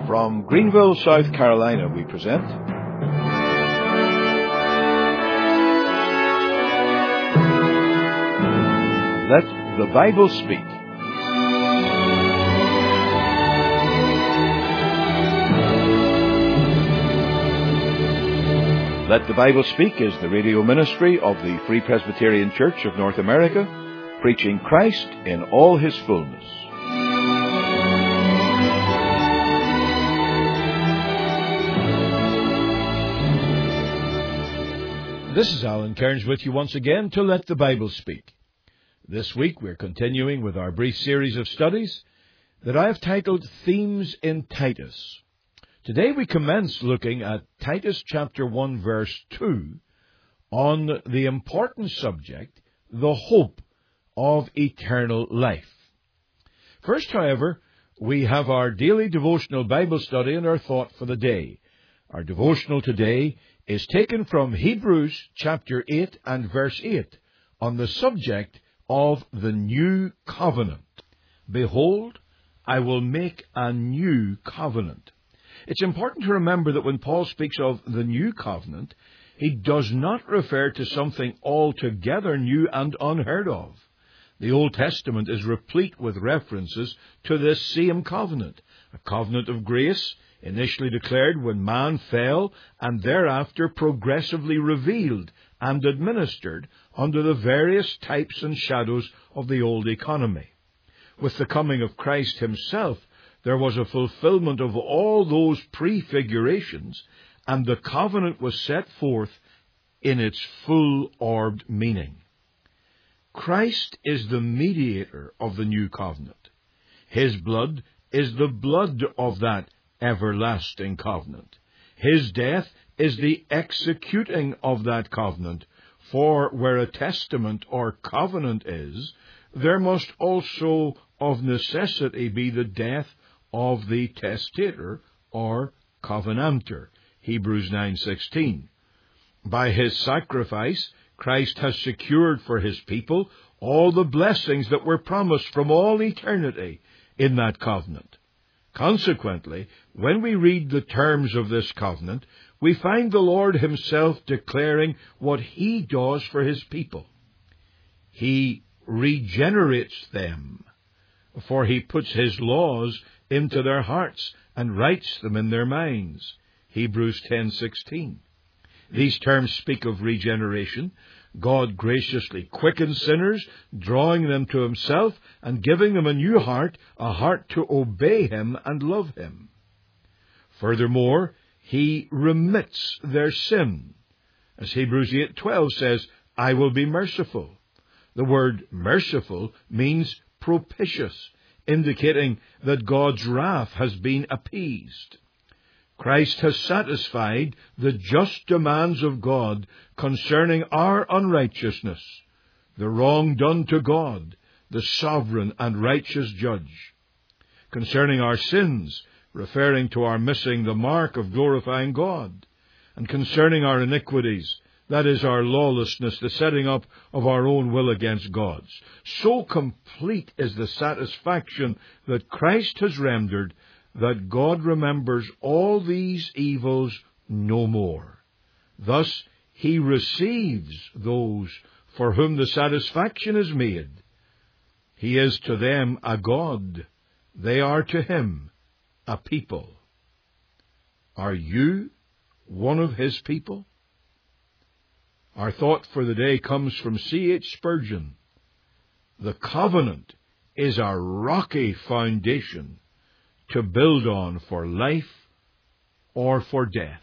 From Greenville, South Carolina, we present Let the Bible Speak. Let the Bible Speak is the radio ministry of the Free Presbyterian Church of North America, preaching Christ in all His fullness. This is Alan Cairns with you once again to Let the Bible Speak. This week we're continuing with our brief series of studies that I have titled Themes in Titus. Today we commence looking at Titus chapter 1 verse 2 on the important subject, the hope of eternal life. First, however, we have our daily devotional Bible study and our thought for the day. Our devotional today is taken from Hebrews chapter 8 and verse 8 on the subject of the new covenant. Behold, I will make a new covenant. It's important to remember that when Paul speaks of the new covenant, he does not refer to something altogether new and unheard of. The Old Testament is replete with references to this same covenant, a covenant of grace, initially declared when man fell and thereafter progressively revealed and administered under the various types and shadows of the old economy. With the coming of Christ himself, there was a fulfillment of all those prefigurations, and the covenant was set forth in its full-orbed meaning. Christ is the mediator of the new covenant. His blood is the blood of that everlasting covenant. His death is the executing of that covenant, for where a testament or covenant is, there must also of necessity be the death of the testator or covenanter. Hebrews 9:16. By his sacrifice, Christ has secured for his people all the blessings that were promised from all eternity in that covenant. Consequently, when we read the terms of this covenant, we find the Lord himself declaring what he does for his people. He regenerates them, for he puts his laws into their hearts and writes them in their minds. Hebrews 10:16. These terms speak of regeneration. God graciously quickens sinners, drawing them to himself and giving them a new heart, a heart to obey him and love him. Furthermore, he remits their sin. As Hebrews 8:12 says, I will be merciful. The word merciful means propitious, indicating that God's wrath has been appeased. Christ has satisfied the just demands of God concerning our unrighteousness, the wrong done to God, the sovereign and righteous judge. Concerning our sins, referring to our missing the mark of glorifying God. And concerning our iniquities, that is our lawlessness, the setting up of our own will against God's. So complete is the satisfaction that Christ has rendered that God remembers all these evils no more. Thus, he receives those for whom the satisfaction is made. He is to them a God. They are to him a people. Are you one of his people? Our thought for the day comes from C.H. Spurgeon. The covenant is a rocky foundation to build on for life or for death.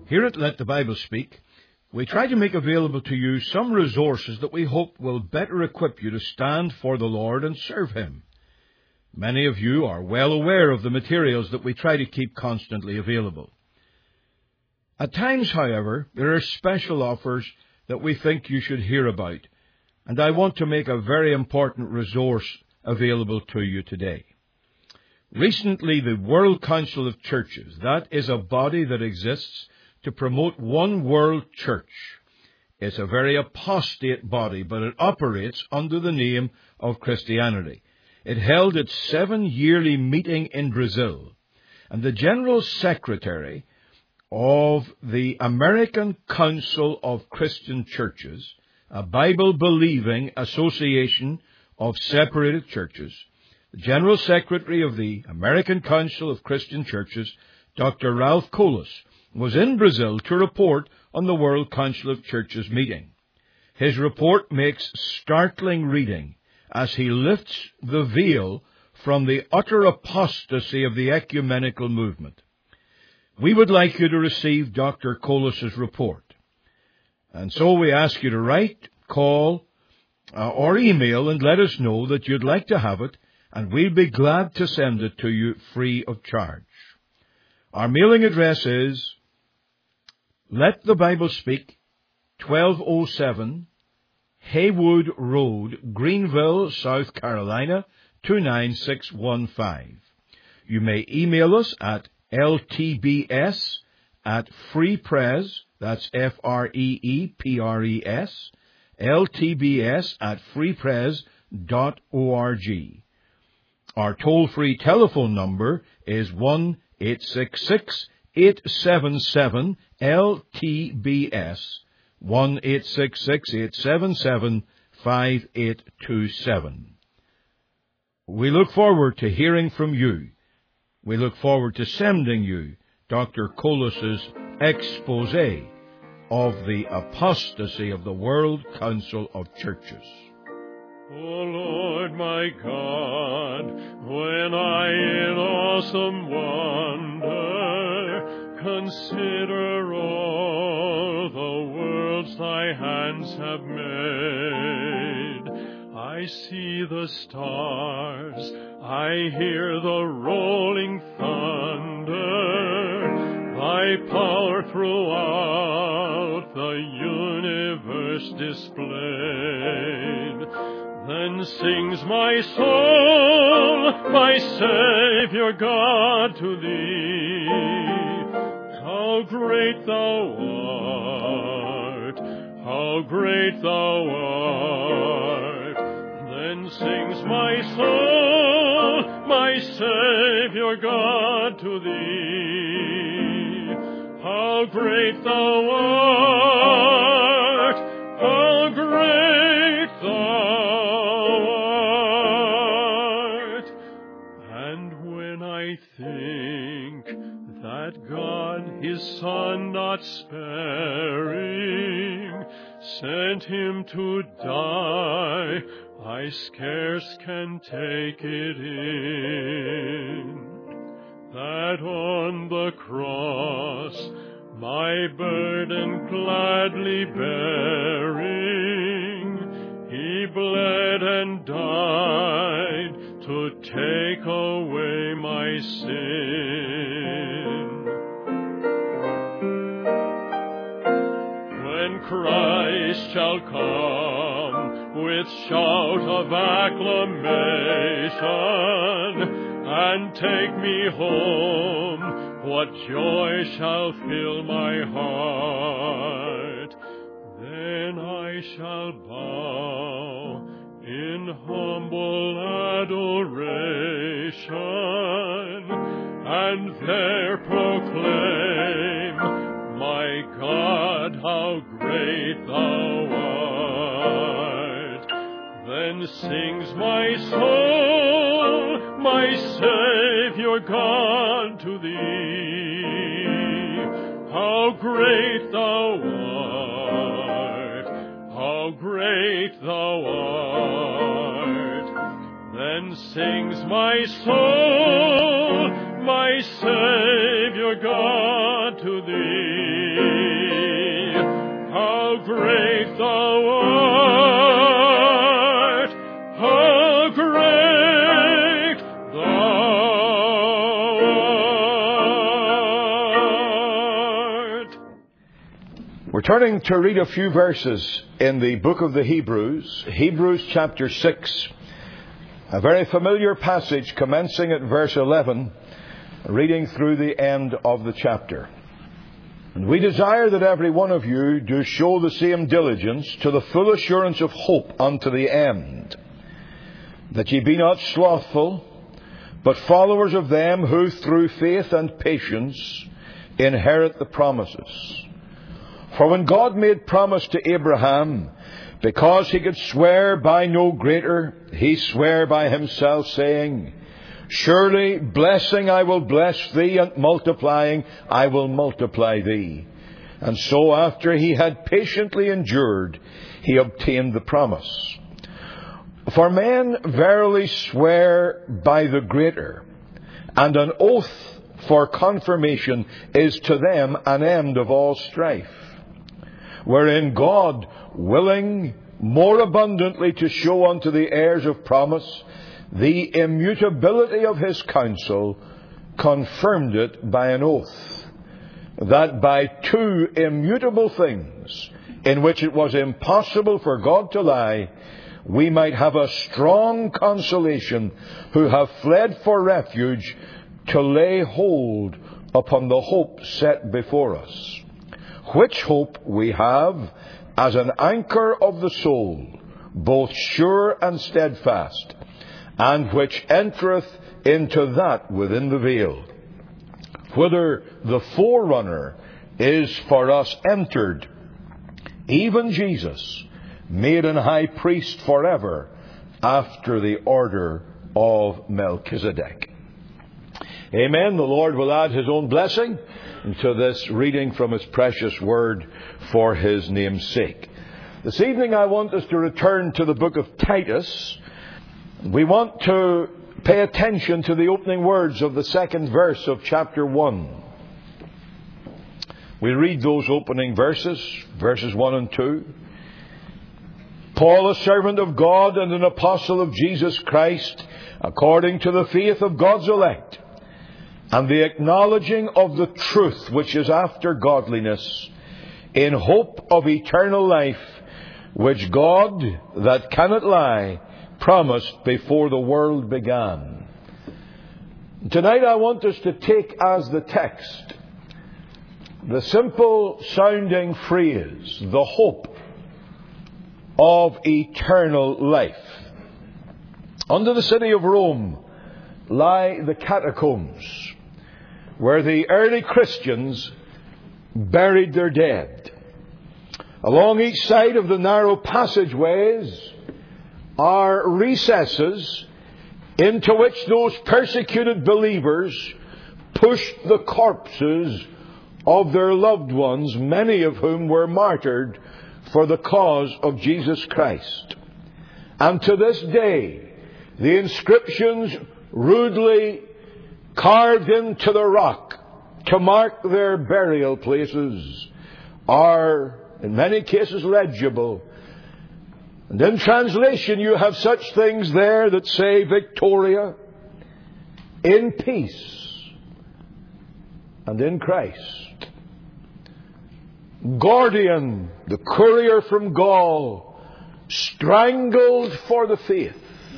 Here at Let the Bible Speak, we try to make available to you some resources that we hope will better equip you to stand for the Lord and serve Him. Many of you are well aware of the materials that we try to keep constantly available. At times, however, there are special offers that we think you should hear about, and I want to make a very important resource available to you today. Recently, the World Council of Churches, that is a body that exists to promote one world church. It's a very apostate body, but it operates under the name of Christianity. It held its 7-yearly meeting in Brazil, and the General Secretary of the American Council of Christian Churches, a Bible-believing association of separated churches, the General Secretary of the American Council of Christian Churches, Dr. Ralph Colas, was in Brazil to report on the World Council of Churches meeting. His report makes startling reading as he lifts the veil from the utter apostasy of the ecumenical movement. We would like you to receive Dr. Colas' report. And so we ask you to write, call, or email and let us know that you'd like to have it, and we'll be glad to send it to you free of charge. Our mailing address is Let the Bible Speak, 1207 Haywood Road, Greenville, South Carolina, 29615. You may email us at ltbs@freepres, that's Freepres, ltbs@freepres.org. Our toll-free telephone number is 1-866-877-LTBS, 1-866-877-5827. We look forward to hearing from you. We look forward to sending you Dr. Colas' expose of the apostasy of the World Council of Churches. O Lord my God, when I in awesome wonder consider all the worlds thy hands have made, I see the stars, I hear the rolling thunder, thy power throughout the universe displayed. Then sings my soul, my Savior God, to thee. How great thou art, how great thou art. Then sings my soul, my Savior God, to thee. How great thou art, how great thou art. And when I think that God his Son not sparing sent him to die, I scarce can take it in, that on the cross my burden gladly bearing, he bled and died to take away my sin. When Christ shall come with shout of acclamation and take me home, what joy shall fill my heart? Then I shall bow in humble adoration and there proclaim, my God, how great thou art. Then sings my soul, my Savior God, to thee. How great thou art, how great thou art. Then sings my soul, my Savior God, to thee. We're turning to read a few verses in the book of the Hebrews, Hebrews chapter 6, a very familiar passage commencing at verse 11, reading through the end of the chapter. And we desire that every one of you do show the same diligence to the full assurance of hope unto the end, that ye be not slothful, but followers of them who through faith and patience inherit the promises. For when God made promise to Abraham, because he could swear by no greater, he sware by himself, saying, Surely blessing I will bless thee, and multiplying I will multiply thee. And so after he had patiently endured, he obtained the promise. For men verily swear by the greater, and an oath for confirmation is to them an end of all strife. Wherein God, willing more abundantly to show unto the heirs of promise the immutability of his counsel, confirmed it by an oath, that by two immutable things, in which it was impossible for God to lie, we might have a strong consolation, who have fled for refuge, to lay hold upon the hope set before us. Which hope we have as an anchor of the soul, both sure and steadfast, and which entereth into that within the veil, whither the forerunner is for us entered, even Jesus, made an high priest forever, after the order of Melchizedek. Amen. The Lord will add His own blessing to this reading from His precious word for His name's sake. This evening I want us to return to the book of Titus. We want to pay attention to the opening words of the second verse of chapter 1. We read those opening verses, verses 1 and 2. Paul, a servant of God and an apostle of Jesus Christ, according to the faith of God's elect, and the acknowledging of the truth which is after godliness, in hope of eternal life, which God, that cannot lie, promised before the world began. Tonight I want us to take as the text the simple sounding phrase, the hope of eternal life. Under the city of Rome lie the catacombs, where the early Christians buried their dead. Along each side of the narrow passageways are recesses into which those persecuted believers pushed the corpses of their loved ones, many of whom were martyred for the cause of Jesus Christ. And to this day, the inscriptions rudely carved into the rock to mark their burial places are, in many cases, legible. And in translation, you have such things there that say Victoria, in peace, and in Christ. Gordian, the courier from Gaul, strangled for the faith,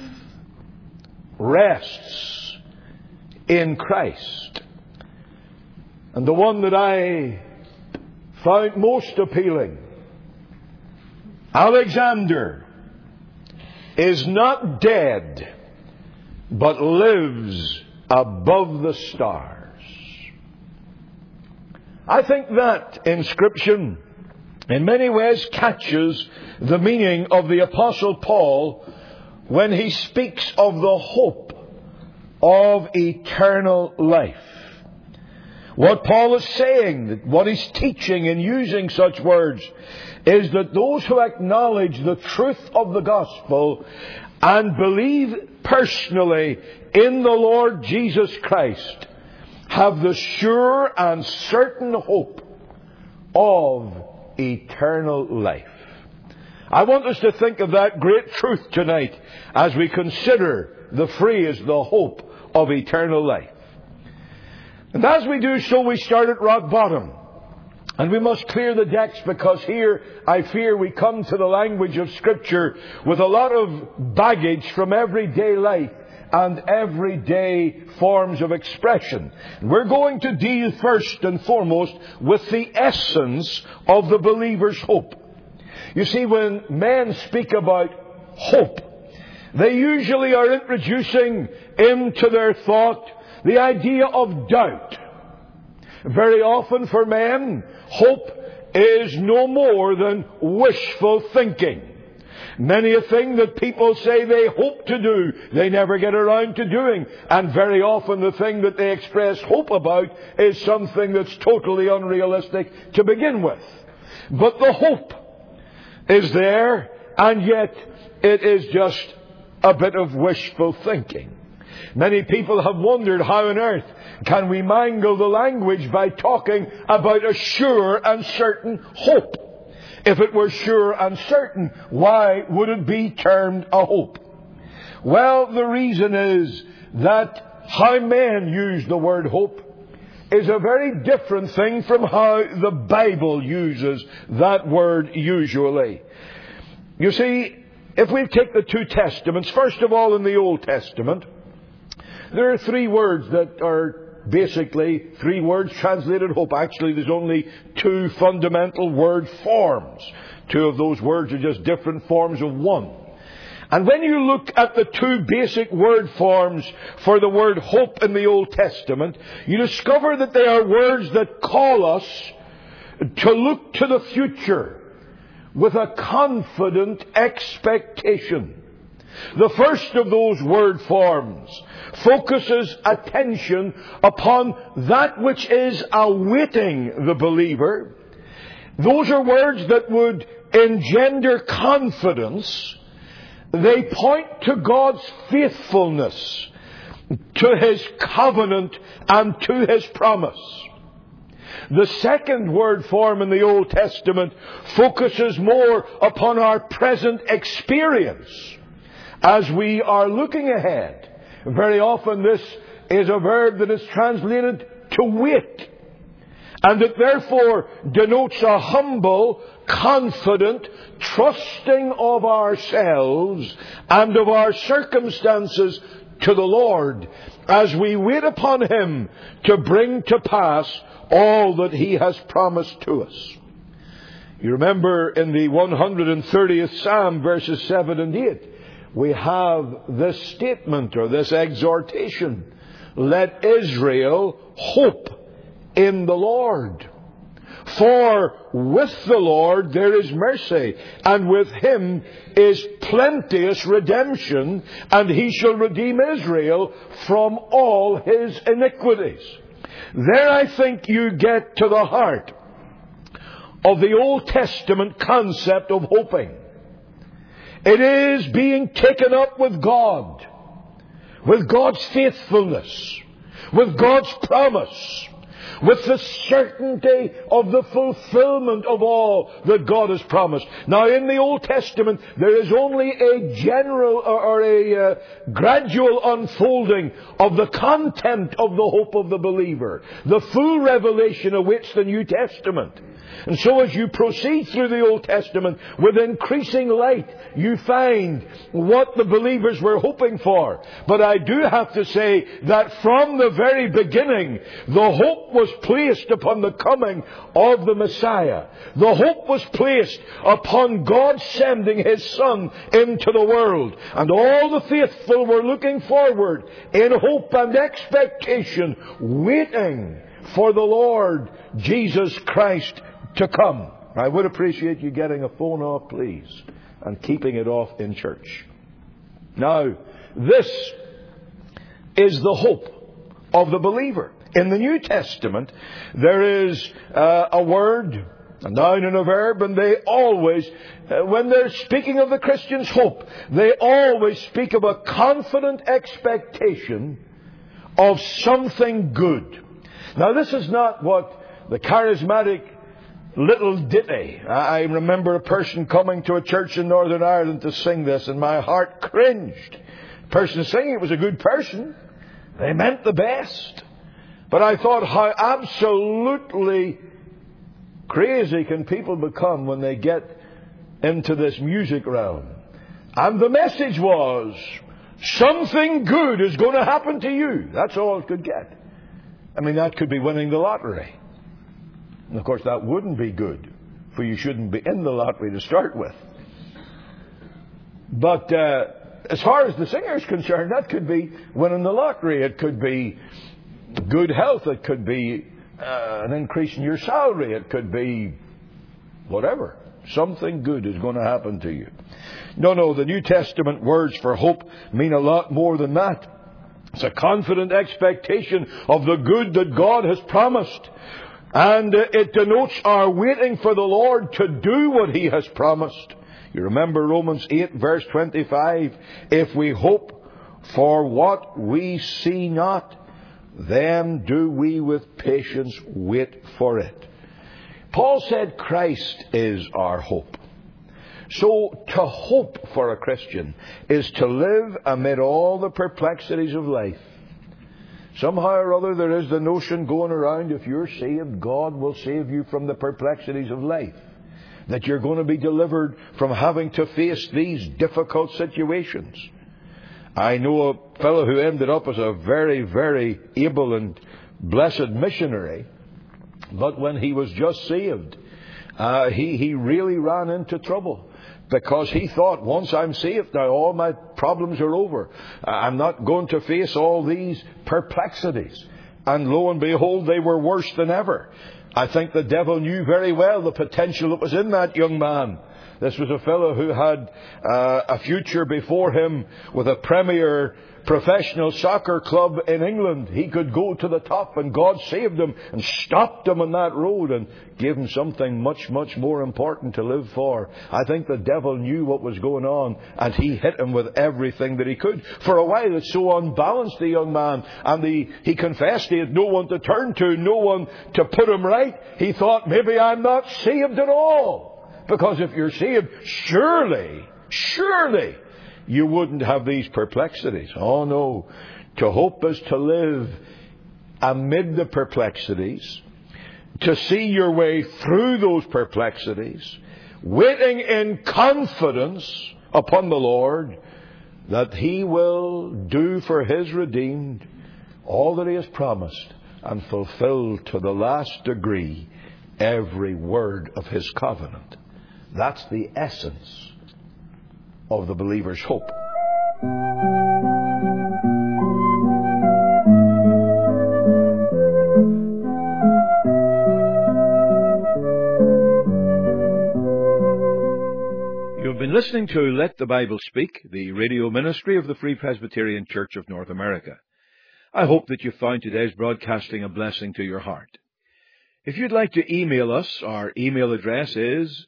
rests in Christ. And the one that I found most appealing, Alexander, is not dead, but lives above the stars. I think that inscription in many ways catches the meaning of the Apostle Paul when he speaks of the hope of eternal life. What Paul is saying, what he's teaching in using such words, is that those who acknowledge the truth of the gospel and believe personally in the Lord Jesus Christ have the sure and certain hope of eternal life. I want us to think of that great truth tonight as we consider the phrase, the hope of eternal life. And as we do so, we start at rock bottom. And we must clear the decks, because here I fear we come to the language of Scripture with a lot of baggage from everyday life and everyday forms of expression. We're going to deal first and foremost with the essence of the believer's hope. You see, when men speak about hope, they usually are introducing into their thought the idea of doubt. Very often for men, hope is no more than wishful thinking. Many a thing that people say they hope to do, they never get around to doing. And very often the thing that they express hope about is something that's totally unrealistic to begin with. But the hope is there, and yet it is just a bit of wishful thinking. Many people have wondered, how on earth can we mangle the language by talking about a sure and certain hope? If it were sure and certain, why would it be termed a hope? Well, the reason is that how men use the word hope is a very different thing from how the Bible uses that word usually. You see, if we take the two Testaments, first of all in the Old Testament, there are three words that are basically three words translated hope. Actually, there's only two fundamental word forms. Two of those words are just different forms of one. And when you look at the two basic word forms for the word hope in the Old Testament, you discover that they are words that call us to look to the future with a confident expectation. The first of those word forms focuses attention upon that which is awaiting the believer. Those are words that would engender confidence. They point to God's faithfulness, to His covenant, and to His promise. The second word form in the Old Testament focuses more upon our present experience as we are looking ahead. Very often this is a verb that is translated to wait, and it therefore denotes a humble, confident, trusting of ourselves and of our circumstances to the Lord as we wait upon Him to bring to pass all that He has promised to us. You remember in the 130th Psalm, verses 7 and 8, we have this statement or this exhortation: let Israel hope in the Lord. For with the Lord there is mercy, and with Him is plenteous redemption, and He shall redeem Israel from all his iniquities. There I think you get to the heart of the Old Testament concept of hoping. It is being taken up with God, with God's faithfulness, with God's promise, with the certainty of the fulfillment of all that God has promised. Now, in the Old Testament, there is only a general or a gradual unfolding of the content of the hope of the believer. The full revelation awaits the New Testament. And so as you proceed through the Old Testament with increasing light, you find what the believers were hoping for. But I do have to say that from the very beginning, the hope was placed upon the coming of the Messiah. The hope was placed upon God sending His Son into the world. And all the faithful were looking forward in hope and expectation, waiting for the Lord Jesus Christ to come. I would appreciate you getting a phone off, please, and keeping it off in church. Now, this is the hope of the believer. In the New Testament, there is a word, a noun and a verb, and they always, when they're speaking of the Christian's hope, they always speak of a confident expectation of something good. Now, this is not what the charismatic little ditty. I remember a person coming to a church in Northern Ireland to sing this, and my heart cringed. The person singing it was a good person. They meant the best. But I thought how absolutely crazy can people become when they get into this music realm? And the message was, something good is going to happen to you. That's all it could get. I mean, that could be winning the lottery. And of course, that wouldn't be good, for you shouldn't be in the lottery to start with. But as far as the singer is concerned, that could be winning the lottery. It could be good health. It could be an increase in your salary. It could be whatever. Something good is going to happen to you. No, the New Testament words for hope mean a lot more than that. It's a confident expectation of the good that God has promised. And it denotes our waiting for the Lord to do what He has promised. You remember Romans 8 verse 25. If we hope for what we see not, then do we with patience wait for it. Paul said Christ is our hope. So to hope for a Christian is to live amid all the perplexities of life. Somehow or other there is the notion going around, if you're saved, God will save you from the perplexities of life. That you're going to be delivered from having to face these difficult situations. I know a fellow who ended up as a very, very able and blessed missionary. But when he was just saved, he really ran into trouble. Because he thought, once I'm saved, now all my problems are over. I'm not going to face all these perplexities. And lo and behold, they were worse than ever. I think the devil knew very well the potential that was in that young man. This was a fellow who had a future before him with a premier professional soccer club in England. He could go to the top, and God saved him and stopped him on that road and gave him something much, much more important to live for. I think the devil knew what was going on, and he hit him with everything that he could. For a while it so unbalanced the young man, and he confessed he had no one to turn to, no one to put him right. He thought, maybe I'm not saved at all. Because if you're saved, surely you wouldn't have these perplexities. Oh no. To hope is to live amid the perplexities, to see your way through those perplexities, waiting in confidence upon the Lord that He will do for His redeemed all that He has promised and fulfill to the last degree every word of His covenant. That's the essence of the believer's hope. You've been listening to Let the Bible Speak, the radio ministry of the Free Presbyterian Church of North America. I hope that you found today's broadcasting a blessing to your heart. If you'd like to email us, our email address is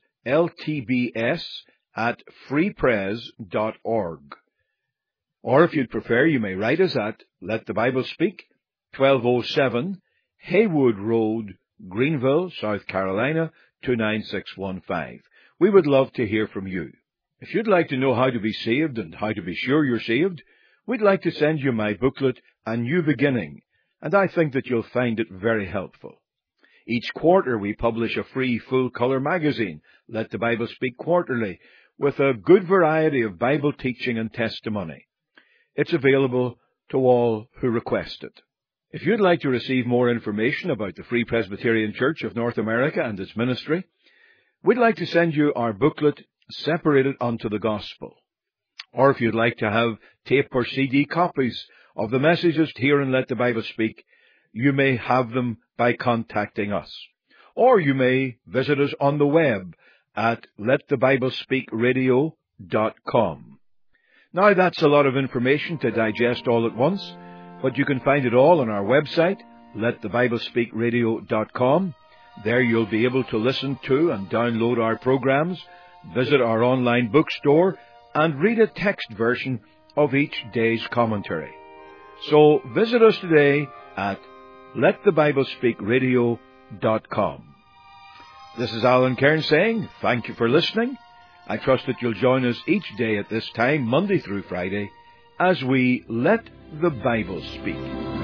ltbs@freepres.org. Or if you'd prefer, you may write us at Let the Bible Speak, 1207 Haywood Road, Greenville, South Carolina, 29615. We would love to hear from you. If you'd like to know how to be saved and how to be sure you're saved, we'd like to send you my booklet, A New Beginning, and I think that you'll find it very helpful. Each quarter we publish a free full-color magazine, Let the Bible Speak Quarterly, with a good variety of Bible teaching and testimony. It's available to all who request it. If you'd like to receive more information about the Free Presbyterian Church of North America and its ministry, we'd like to send you our booklet, Separated Unto the Gospel. Or if you'd like to have tape or CD copies of the messages here in Let the Bible Speak, you may have them by contacting us. Or you may visit us on the web at letthebiblespeakradio.com. Now that's a lot of information to digest all at once, but you can find it all on our website, letthebiblespeakradio.com. There you'll be able to listen to and download our programs, visit our online bookstore, and read a text version of each day's commentary. So visit us today at letthebiblespeakradio.com. This is Alan Cairns saying thank you for listening. I trust that you'll join us each day at this time, Monday through Friday, as we Let the Bible Speak.